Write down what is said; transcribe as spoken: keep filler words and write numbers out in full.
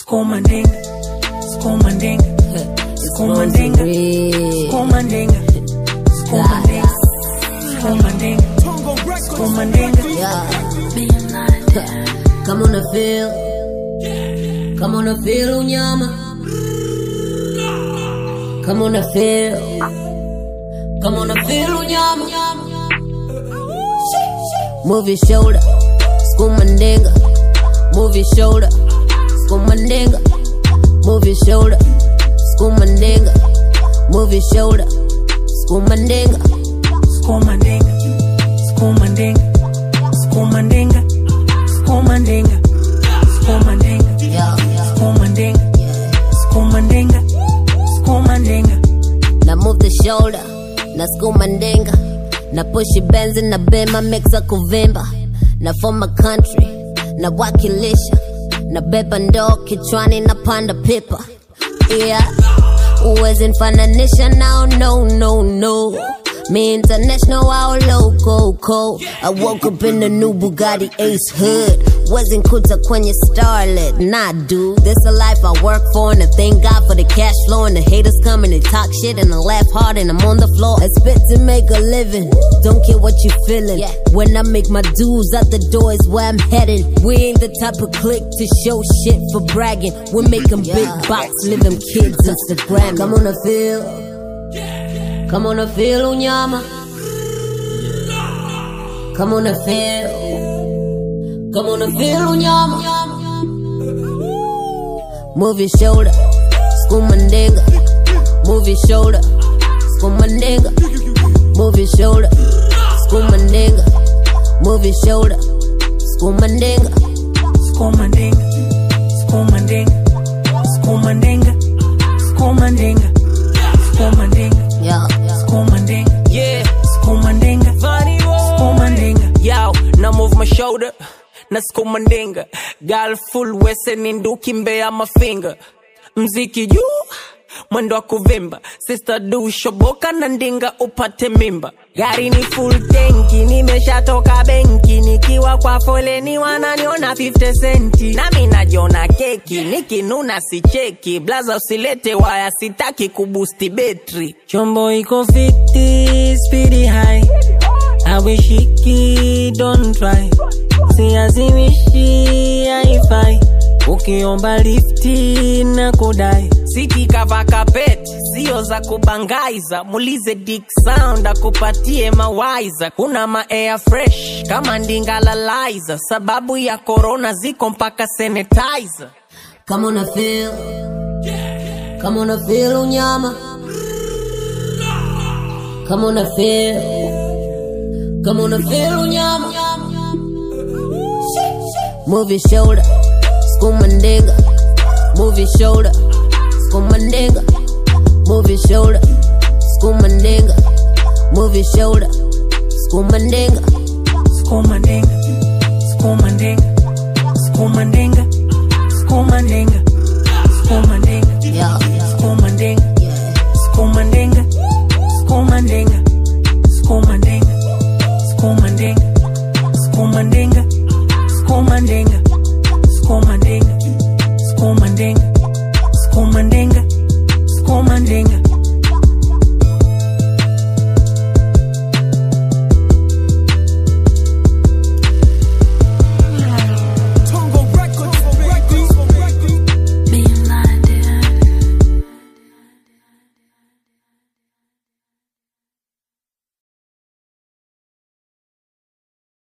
Skomandinga, Skomandinga, Skomandinga, Skomandinga, Skomandinga, Skomandinga, Skomandinga. Yeah. Come on and feel, come on and feel unyama. Come on and feel, come on and feel unyama. Move your shoulder, Skomandinga. Move your shoulder, Skomandinga. Move your shoulder, Skomandinga. Move your shoulder, Skomandinga. Skomandinga, Skomandinga, Skomandinga, Skomandinga, Skomandinga, Yeah, yeah. Skomandinga, Skomandinga, Skomandinga. Now move the shoulder, na Skomandinga. Na push your bands in the bema mixa kuvimba. Na form a country, na wakilisha. Na beba ndoo kichwani na panda pipa. Yeah, uwezi nfananisha now, no, no, no. Me international, our local code. I woke up in the new Bugatti Ace hood. Wasn't kuta kwenye starlet, nah dude. This a life I work for, and I thank God for the cash flow. And the haters come and they talk shit and I laugh hard and I'm on the floor. I spit to make a living, don't care what you feeling. When I make my dues out the door is where I'm heading. We ain't the type of clique to show shit for bragging. We're making big box, living kids Instagram. Come on and feel, come on and feel unyama. Come on and feel, come on and feel unyama. Move your shoulder, Skomandinga. Move your shoulder, Skomandinga. Move your shoulder, Skomandinga. Move your shoulder, Skomandinga. Skomandinga, Skomandinga, Skomandinga, Skomandinga, Skomandinga. Yeah, Skomandinga, Yeah, Skomandinga, funny boy. Skomandinga. Yo, now move my shoulder, na Skomandinga. Girl full wese ninduki mbea my finger. Mziki juu, mwendo wa kuvimba. Sister do shoboka na ndinga upate mimba. Gari ni full tanki, nimeshatoka benki. Nikiwa kwa foleni wananiona fifty centi. Nami najiona keki, nikinuna si cheki. Blaza usilete waya sitaki kubusti betri. Chombo iko fifty, speedy high. Hawishiki, don't try. Siazimishi, haifai. Ukiomba lifti na kudai. Siti kava kapet, sio za kubangaiza. Mulize Dick Sound, akupatie mawaiza. Kuna ma air fresh, kama ndinga lalaiza. Sababu ya corona ziko mpaka sanitizer. come on and feel, come on and feel unyama. Come on and feel, come on and feel unyama. Move your shoulder, Skomandinga. Move your shoulder, Skomandinga. Move your shoulder, Skomandinga. Move your shoulder, Skomandinga. Skomandinga, Skomandinga, Skomandinga, Skomandinga.